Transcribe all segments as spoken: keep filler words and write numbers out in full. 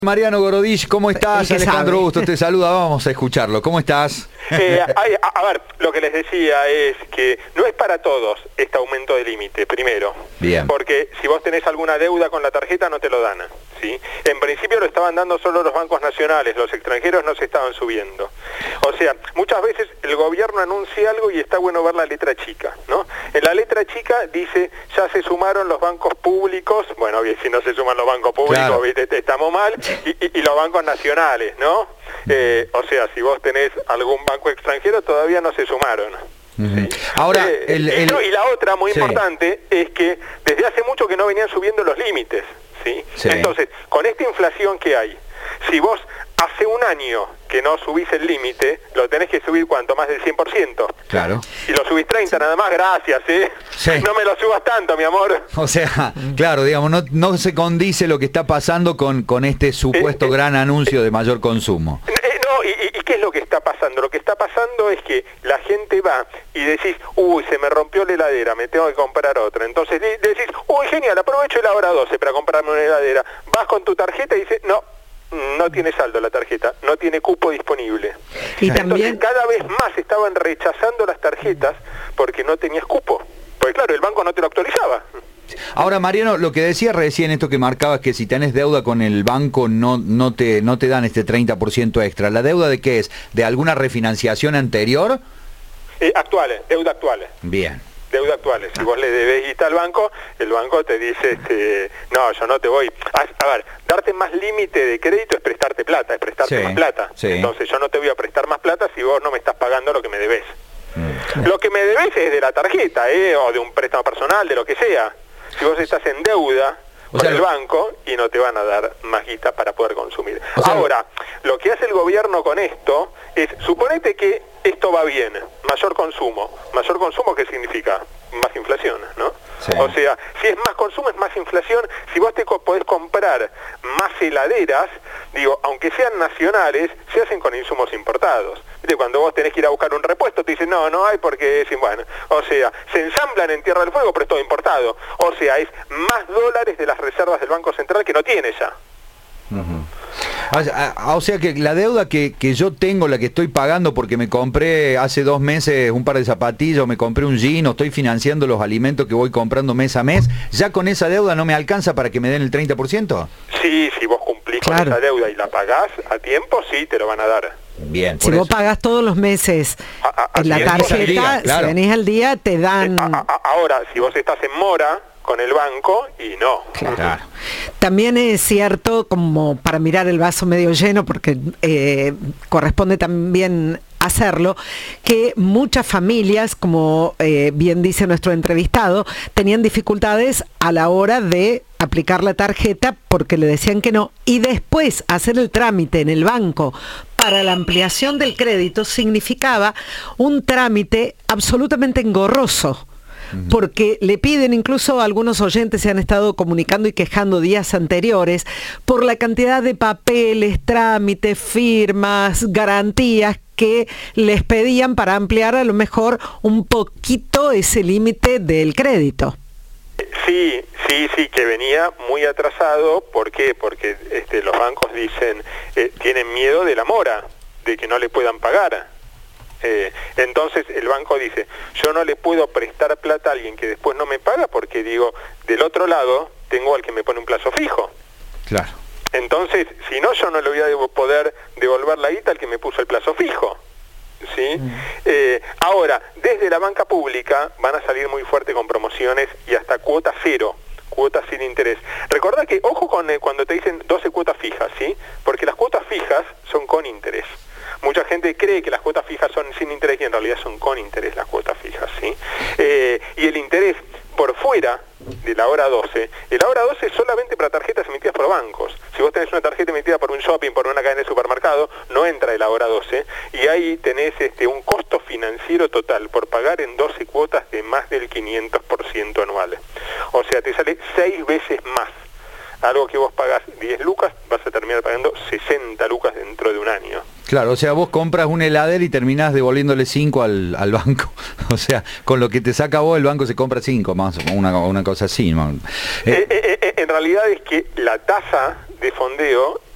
Mariano Gorodich, ¿cómo estás? Alejandro Bustos te saluda, vamos a escucharlo. ¿Cómo estás? Eh, a, a ver, lo que les decía es que no es para todos este aumento de límite, primero. Bien. Porque si vos tenés alguna deuda con la tarjeta no te lo dan, ¿sí? En principio lo estaban dando solo los bancos nacionales, los extranjeros no se estaban subiendo. O sea, muchas veces el gobierno anuncia algo y está bueno ver la letra chica, ¿no? En la letra chica dice, ya se sumaron los bancos públicos, bueno, bien, si no se suman los bancos públicos, claro, ¿viste? Estamos mal, y, y, y los bancos nacionales, ¿no? Eh, o sea, si vos tenés algún banco extranjero, todavía no se sumaron. Uh-huh. ¿Sí? Ahora, eh, el, el... No, y la otra, muy sí. importante, es que desde hace mucho que no venían subiendo los límites, ¿sí? Sí. Entonces, con esta inflación que hay, si vos hace un año que no subís el límite, lo tenés que subir, ¿cuánto? Más del cien por ciento. Claro. Si lo subís treinta nada más, gracias, ¿eh? Sí. No me lo subas tanto, mi amor. O sea, claro, digamos, no, no se condice lo que está pasando con, con este supuesto eh, eh, gran anuncio de mayor consumo. Eh, no, y, y ¿qué es lo que está pasando? Lo que está pasando es que la gente va y decís, uy, se me rompió la heladera, me tengo que comprar otra. Entonces decís, uy, genial, aprovecho la hora doce para comprarme una heladera. Vas con tu tarjeta y dices, no, no tiene saldo la tarjeta, no tiene cupo disponible. Y Entonces también cada vez más estaban rechazando las tarjetas porque no tenías cupo. Porque claro, el banco no te lo actualizaba. Ahora, Mariano, lo que decía recién, esto que marcabas, que si tenés deuda con el banco no, no, te, no te dan este treinta por ciento extra. ¿La deuda de qué es? ¿De alguna refinanciación anterior? Eh, actuales, deuda actuales. Bien. Deuda actuales. Si vos le debes guita al banco, el banco te dice, este, no, yo no te voy. A, a ver, darte más límite de crédito es prestarte plata, es prestarte sí, más plata. Sí. Entonces yo no te voy a prestar más plata si vos no me estás pagando lo que me debes. Mm. Lo que me debes es de la tarjeta, ¿eh? O de un préstamo personal, de lo que sea. Si vos estás en deuda o con sea, el banco y no te van a dar más guita para poder consumir. O sea, Ahora, lo que hace el gobierno con esto es, suponete que esto va bien, mayor consumo. Mayor consumo, ¿qué significa? Más inflación, ¿no? Sí. O sea, si es más consumo, es más inflación. Si vos te co- podés comprar más heladeras, digo, aunque sean nacionales, se hacen con insumos importados. ¿Viste? Cuando vos tenés que ir a buscar un repuesto, te dicen, no, no hay porque es, bueno, o sea, se ensamblan en Tierra del Fuego, pero es todo importado. O sea, es más dólares de las reservas del Banco Central que no tiene ya. Uh-huh. O sea que la deuda que, que yo tengo, la que estoy pagando porque me compré hace dos meses un par de zapatillas, o me compré un jean, o estoy financiando los alimentos que voy comprando mes a mes, ¿ya con esa deuda no me alcanza para que me den el treinta por ciento? Sí, si vos cumplís claro. con esa deuda y la pagás a tiempo, sí, te lo van a dar. Bien. Si vos pagás todos los meses a, a, en la tarjeta, día, claro. Si venís al día, te dan... A, a, ahora, si vos estás en mora con el banco, y no. Claro. Claro. También es cierto, como para mirar el vaso medio lleno, porque eh, corresponde también hacerlo, que muchas familias, como eh, bien dice nuestro entrevistado, tenían dificultades a la hora de aplicar la tarjeta porque le decían que no, y después hacer el trámite en el banco para la ampliación del crédito significaba un trámite absolutamente engorroso. Porque le piden, incluso algunos oyentes se han estado comunicando y quejando días anteriores por la cantidad de papeles, trámites, firmas, garantías que les pedían para ampliar a lo mejor un poquito ese límite del crédito. Sí, sí, sí, que venía muy atrasado. ¿Por qué? Porque este, los bancos dicen, eh, tienen miedo de la mora, de que no le puedan pagar. Eh, entonces el banco dice, yo no le puedo prestar plata a alguien que después no me paga porque digo, del otro lado tengo al que me pone un plazo fijo. Claro. Entonces, si no, yo no le voy a poder devolver la guita al que me puso el plazo fijo. ¿Sí? Mm. Eh, ahora, desde la banca pública van a salir muy fuerte con promociones y hasta cuota cero, cuotas sin interés. Recordá que, ojo con eh, cuando te dicen doce cuotas fijas, ¿sí? Porque las cuotas fijas son con interés. Mucha gente cree que las cuotas fijas son sin interés y en realidad son con interés las cuotas fijas, ¿sí? Eh, y el interés por fuera de la hora doce, la hora doce es solamente para tarjetas emitidas por bancos. Si vos tenés una tarjeta emitida por un shopping, por una cadena de supermercado, no entra de la hora doce, y ahí tenés este, un costo financiero total por pagar en doce cuotas de más del quinientos por ciento anual. O sea, te sale seis veces más. Algo que vos pagás diez lucas, vas a terminar pagando sesenta lucas dentro de un año. Claro, o sea, vos compras un heladero y terminás devolviéndole cinco al, al banco. O sea, con lo que te saca vos, el banco se compra cinco más, o una, una cosa así, ¿no? Eh, eh, eh, en realidad es que la tasa de fondeo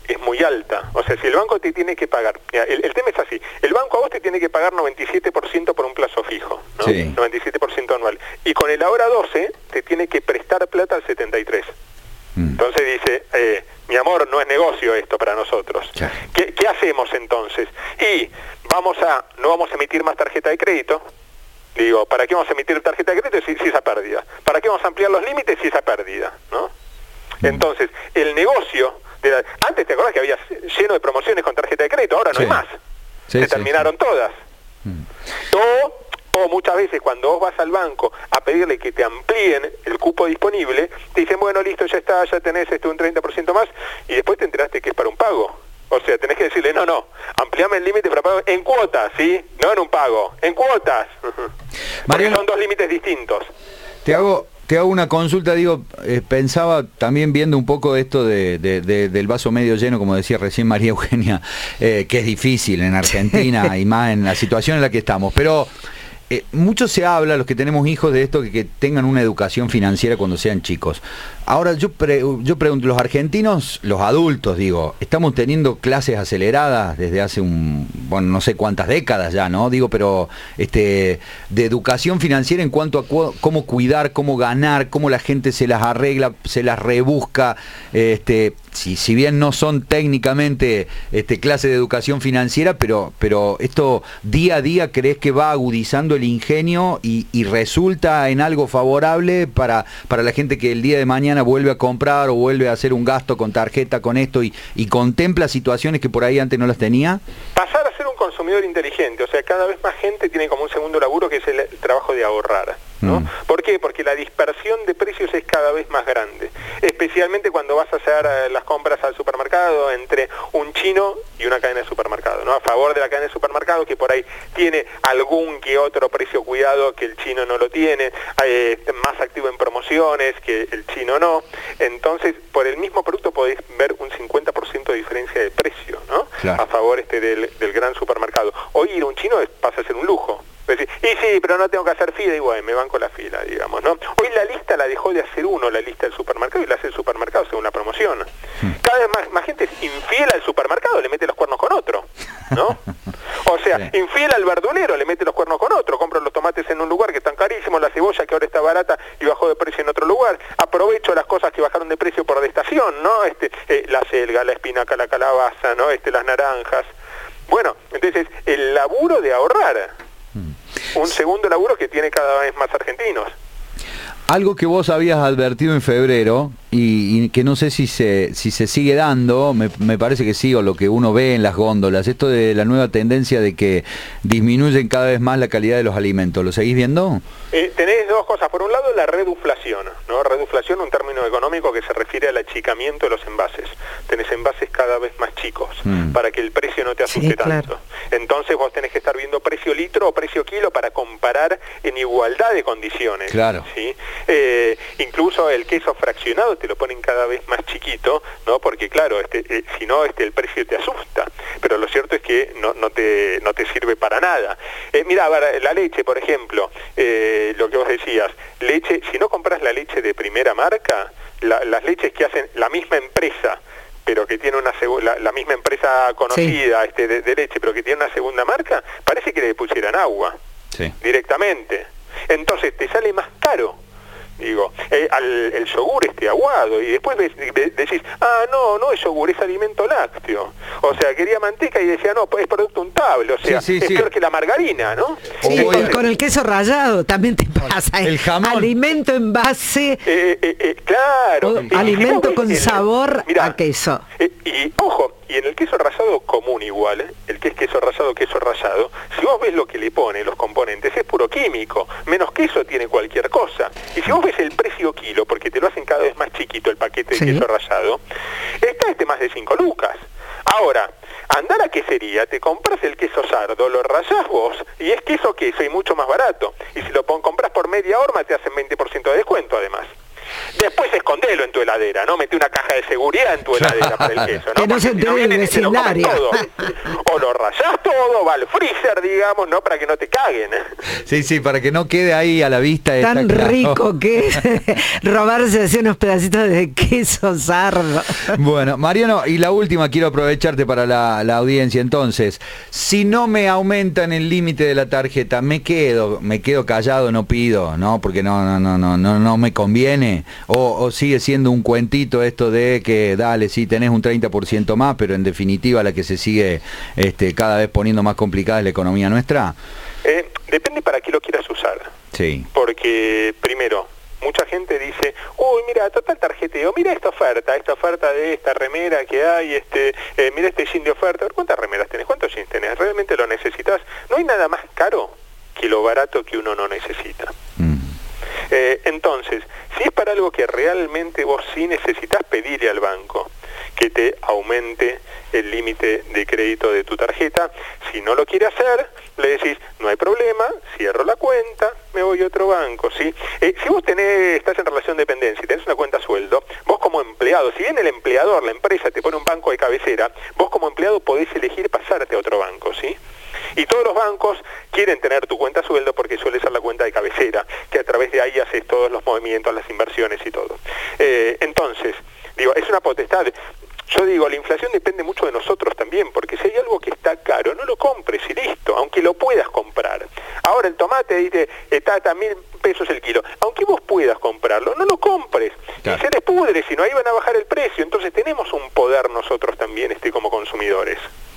es muy alta. O sea, si el banco te tiene que pagar, mira, el, el tema es así, el banco a vos te tiene que pagar noventa y siete por ciento por un plazo fijo, ¿no? Sí. noventa y siete por ciento anual. Y con el ahora doce te tiene que prestar plata al setenta y tres por ciento. Mm. Entonces dice, eh, mi amor, no es negocio esto para nosotros. Sí. ¿Qué, ¿Qué hacemos entonces? Y vamos a, no vamos a emitir más tarjeta de crédito. Digo, ¿para qué vamos a emitir tarjeta de crédito si, si esa pérdida? ¿Para qué vamos a ampliar los límites si esa pérdida? ¿No? Mm. Entonces, el negocio, de la, antes te acordás que había lleno de promociones con tarjeta de crédito, ahora no sí. hay más. Sí, Se sí, terminaron sí. todas. Mm. Todo... O muchas veces cuando vos vas al banco a pedirle que te amplíen el cupo disponible, te dicen, bueno, listo, ya está, ya tenés este un treinta por ciento más, y después te enteraste que es para un pago. O sea, tenés que decirle, no, no, ampliame el límite para pago en cuotas, ¿sí? No en un pago, en cuotas. Mariano, son dos límites distintos. Te hago... Te hago una consulta, digo, eh, pensaba también viendo un poco esto de, de, de, del vaso medio lleno, como decía recién María Eugenia, eh, que es difícil en Argentina y más en la situación en la que estamos, pero eh, mucho se habla, los que tenemos hijos, de esto, que, que tengan una educación financiera cuando sean chicos. Ahora yo, pre, yo pregunto, los argentinos, los adultos, digo, estamos teniendo clases aceleradas desde hace un, bueno, no sé cuántas décadas ya, ¿no? Digo, pero este, de educación financiera en cuanto a cu cómo cuidar, cómo ganar, cómo la gente se las arregla, se las rebusca, este, si, si bien no son técnicamente este, clases de educación financiera, pero, pero esto día a día crees que va agudizando el ingenio y, y resulta en algo favorable para, para la gente que el día de mañana vuelve a comprar o vuelve a hacer un gasto con tarjeta, con esto, y, y contempla situaciones que por ahí antes no las tenía? Pasar a ser un consumidor inteligente, o sea, cada vez más gente tiene como un segundo laburo que es el, el trabajo de ahorrar, ¿no? Mm. ¿Por qué? Porque la dispersión de precios es cada vez más grande, especialmente cuando vas a hacer eh, las compras al supermercado entre un chino y una cadena de supermercado, ¿no? A favor de la cadena de supermercado, que por ahí tiene algún que otro precio cuidado que el chino no lo tiene, eh, más activo en promociones que el chino no. Entonces, por el mismo producto podés ver un cincuenta por ciento de diferencia de precio, ¿no? Claro. A favor este del, del gran supermercado. Hoy ir a un chino es, pasa a ser un lujo. Decir, y sí, pero no tengo que hacer fila, y bueno, me banco la fila, digamos, ¿no? Hoy la lista la dejó de hacer uno, la lista del supermercado, y la hace el supermercado según la promoción. Cada vez más, más gente es infiel al supermercado, le mete los cuernos con otro, ¿no? O sea, sí. infiel al verdulero, le mete los cuernos con otro, compra los tomates en un lugar que están carísimos, la cebolla que ahora está barata y bajó de precio en otro lugar, aprovecho las cosas que bajaron de precio por de estación, ¿no? Este, eh, la selga, la espinaca, la calabaza, ¿no? Este, las naranjas. Bueno, entonces, el laburo de ahorrar, un segundo laburo que tiene cada vez más argentinos. Algo que vos habías advertido en febrero y, y que no sé si se, si se sigue dando, me, me parece que sí, o lo que uno ve en las góndolas, esto de la nueva tendencia de que disminuyen cada vez más la calidad de los alimentos, ¿lo seguís viendo? Eh, tenés dos cosas. Por un lado, la reduflación, ¿no? Reduflación, un término económico que se refiere al achicamiento de los envases. Tenés envases cada vez más chicos, mm. para que el precio no te asuste sí, tanto. Claro. Entonces vos tenés que estar viendo precio litro o precio kilo para comparar en igualdad de condiciones. Claro. ¿Sí? Eh, incluso el queso fraccionado te lo ponen cada vez más chiquito, ¿no? Porque claro, este, eh, si no, este, el precio te asusta. Pero lo cierto es que no, no, te, no te sirve para nada. Eh, mira, la leche, por ejemplo, eh, lo que vos decías, leche, si no compras la leche de primera marca, la, las leches que hacen la misma empresa, pero que tiene una la, la misma empresa conocida sí. este, de, de leche, pero que tiene una segunda marca, parece que le pusieran agua sí. directamente. Entonces te sale más caro. Digo, eh, al, el yogur este aguado, y después ves, ves, decís, ah, no, no es yogur, es alimento lácteo. O sea, quería manteca y decía, no, pues es producto untable, o sea, sí, sí, es sí. peor que la margarina, ¿no? Sí, entonces, con el queso rallado también te pasa. El jamón. Alimento en base... Eh, eh, eh, claro. Eh, alimento si con el, sabor mirá, a queso. Eh, y, ojo, y en el queso rallado común igual, ¿eh? El que es queso rallado, queso rallado, si vos ves lo que le pone, los componentes, es puro químico, menos queso tiene cualquier cosa. Y si vos ves el precio kilo, porque te lo hacen cada vez más chiquito el paquete de ¿sí? queso rallado, está este más de cinco lucas. Ahora, andar a quesería, te compras el queso sardo, lo rayás vos, y es queso queso y mucho más barato. Y si lo compras por media horma te hacen veinte por ciento de descuento además. Después escondelo en tu heladera, ¿no? Mete una caja de seguridad en tu heladera para el queso, ¿no? Que no se entere el vecindario. O lo rayás todo, va al freezer, digamos, ¿no? Para que no te caguen. Sí, sí, para que no quede ahí a la vista. Tan claro. rico que es robarse así unos pedacitos de queso sardo. Bueno, Mariano, y la última, quiero aprovecharte para la, la audiencia. Entonces, si no me aumentan el límite de la tarjeta, me quedo, me quedo callado, no pido, ¿no? Porque no, no, no, no, no, no me conviene. O, o sigue siendo un cuentito esto de que, dale, sí, tenés un treinta por ciento más, pero en definitiva la que se sigue este, cada vez poniendo más complicada es la economía nuestra. Eh, depende para qué lo quieras usar. Sí. Porque, primero, mucha gente dice, uy, mira, total tarjeteo, mira esta oferta, esta oferta de esta remera que hay, este, eh, mira este jean de oferta, ¿cuántas remeras tenés? ¿Cuántos jeans tenés? ¿Realmente lo necesitas? No hay nada más caro que lo barato que uno no necesita. Mm. Eh, entonces, si es para algo que realmente vos sí necesitas, pedirle al banco que te aumente el límite de crédito de tu tarjeta. Si no lo quiere hacer, le decís, no hay problema, cierro la cuenta, me voy a otro banco, ¿sí? Eh, si vos tenés, estás en relación de dependencia y tenés una cuenta sueldo, vos como empleado, si bien el empleador, la empresa, te pone un banco de cabecera, vos como empleado podés elegir pasarte a otro banco, ¿sí? Y todos los bancos quieren tener tu cuenta sueldo porque suele ser la cuenta de cabecera, que a través de ahí haces todos los movimientos, las inversiones y todo. Eh, entonces, digo, es una potestad. Yo digo, la inflación depende mucho de nosotros también, porque si hay algo que está caro, no lo compres y listo, aunque lo puedas comprar. Ahora el tomate dice, está a mil pesos el kilo, aunque vos puedas comprarlo, no lo compres. Claro. Y se les pudre, si no, ahí van a bajar el precio. Entonces tenemos un poder nosotros también este, como consumidores.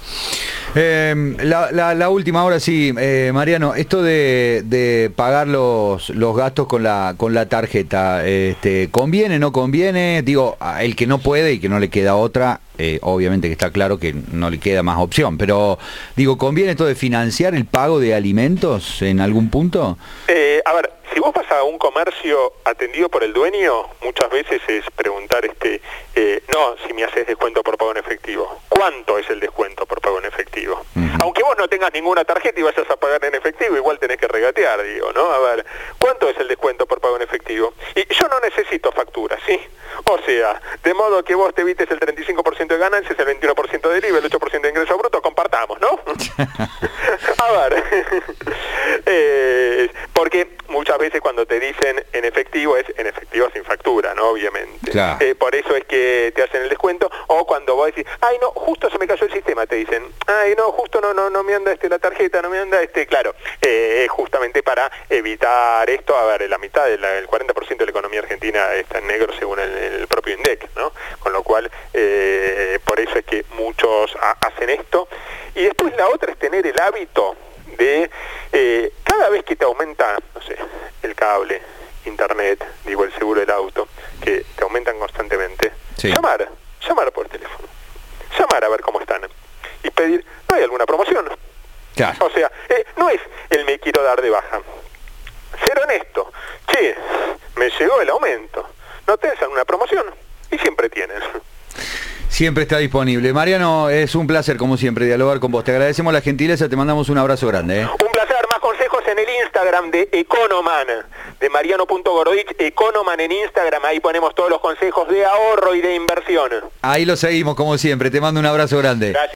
Eh, la, la, la última, ahora sí, eh, Mariano, esto de, de pagar los, los gastos con la, con la tarjeta, este, ¿conviene, no conviene? Digo, el que no puede y que no le queda otra, eh, obviamente que está claro que no le queda más opción, pero digo, ¿conviene esto de financiar el pago de alimentos en algún punto? Eh, a ver, si vos vas a un comercio atendido por el dueño, muchas veces es preguntar, este, eh, no, si me haces descuento por pago en efectivo, ¿cuánto es el descuento por pago en efectivo? Uh-huh. Aunque vos no tengas ninguna tarjeta y vayas a pagar en efectivo, igual tenés que regatear, digo, ¿no? A ver, ¿cuánto es el descuento por pago en efectivo? Y yo no necesito factura, ¿sí? O sea, de modo que vos te evites el treinta y cinco por ciento de ganancias, el veintiuno por ciento del I V A, el ocho por ciento de ingreso bruto, compartamos, ¿no? A ver, eh, porque muchas veces cuando te dicen en efectivo, es en efectivo sin factura, ¿no? Obviamente. Claro. Eh, por eso es que te hacen el descuento, o cuando vos decís, ay no, justo se me cayó el sistema, te dicen, ay no, justo no no no me anda este la tarjeta, no me anda este, claro, eh, justamente para evitar esto. A ver, la mitad, del el cuarenta por ciento de la economía argentina está en negro según el, el propio INDEC, ¿no? Con lo cual, eh, por eso es que muchos ha, hacen esto. Y después la otra es tener el hábito de, eh, cada vez que te aumenta, no sé, el cable, internet, digo, el seguro del auto, que te aumentan constantemente, sí. llamar, llamar por teléfono, llamar a ver cómo están y pedir, ¿no hay alguna promoción? Claro. O sea, eh, no es el me quiero dar de baja, ser honesto, che, me llegó el aumento, ¿no tenés alguna promoción? Y siempre tienes. Siempre está disponible. Mariano, es un placer, como siempre, dialogar con vos. Te agradecemos la gentileza, te mandamos un abrazo grande. ¿eh? Un placer. Más consejos en el Instagram de Economan, de Mariano punto Gorodich, Economan en Instagram. Ahí ponemos todos los consejos de ahorro y de inversión. Ahí lo seguimos, como siempre. Te mando un abrazo grande. Gracias.